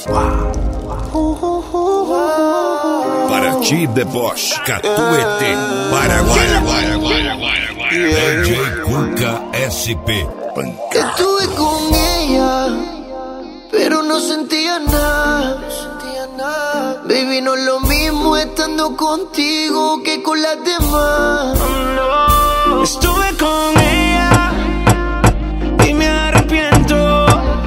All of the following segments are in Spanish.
Paraty Deboche, Catuete, Paraguay. DJ Cuca SP. Estuve con ella, pero no sentía nada. Baby, no es lo mismo estando contigo que con las demás. No, estuve con ella y me arrepiento.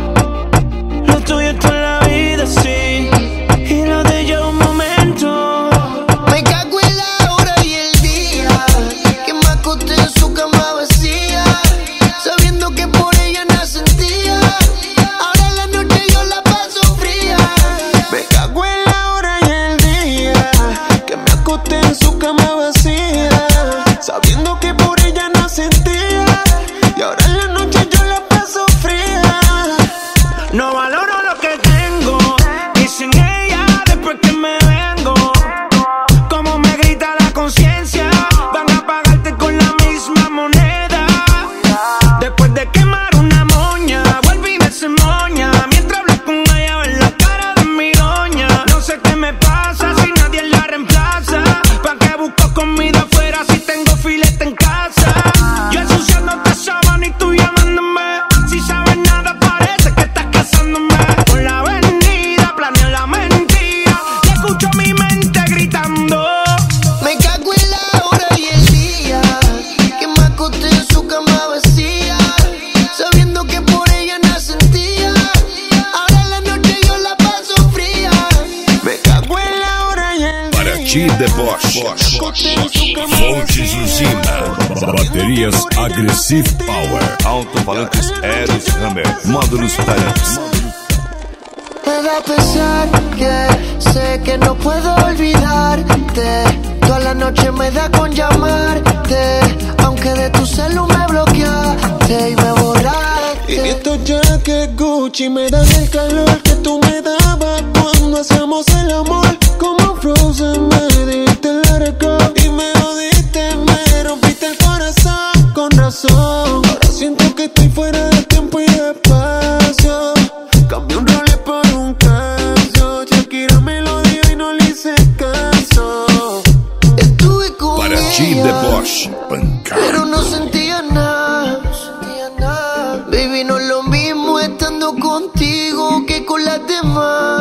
Lo tuyo es toda la vida, sí, y lo de ella un momento. Me cago en la hora y el día que me acosté en su cama vacía, sabiendo que por ella no sentía. Ahora en la noche yo la paso fría. Me cago en la hora y el día que me acosté en su cama vacía, sabiendo que por ella no sentía. Y ahora en la noche yo la paso fría. No valoro lo que tengo y sin ella después que me vengo. Como me grita la conciencia, van a pagarte con la misma moneda. Después de quemar una moña, vuelve y me se moña. Mientras hablo con ella ven la cara de mi doña. No sé qué me pasa si nadie la reemplaza. ¿Pa' qué busco comida afuera si tengo filete en casa? Yo ensuciándote sábana y tú llamándome. Si sabes nada parece que estás casándome. Por la avenida planeo la mentira y escucho mi mente gritando. Me cago en la hora y el día que me acosté en su cama vacía, sabiendo que por ella no sentía. Ahora en la noche yo la paso fría. Me cago en la hora y el Paraty Deboche, Fontes Usina, baterias Aggressive Power, alto-falantes Eros Hammer, módulos Tarantes. Me da pesar que sé que no puedo olvidarte. Toda la noche me da con llamarte, aunque de tu celu me bloqueaste y me borraste. Y estos jackets Gucci me dan el calor que tú me dabas cuando hacíamos el amor. Como Frozen me diste let it go y me jodiste, me rompiste el corazón. Con razón, ahora siento que estoy fuera de tiempo y de espacio. Cambié un role por un caso. Shakira me lo dio y no le hice caso. Estuve con Paraty ella, Deboche, pero no sentía nada. Baby, no es lo mismo estando contigo que con las demás.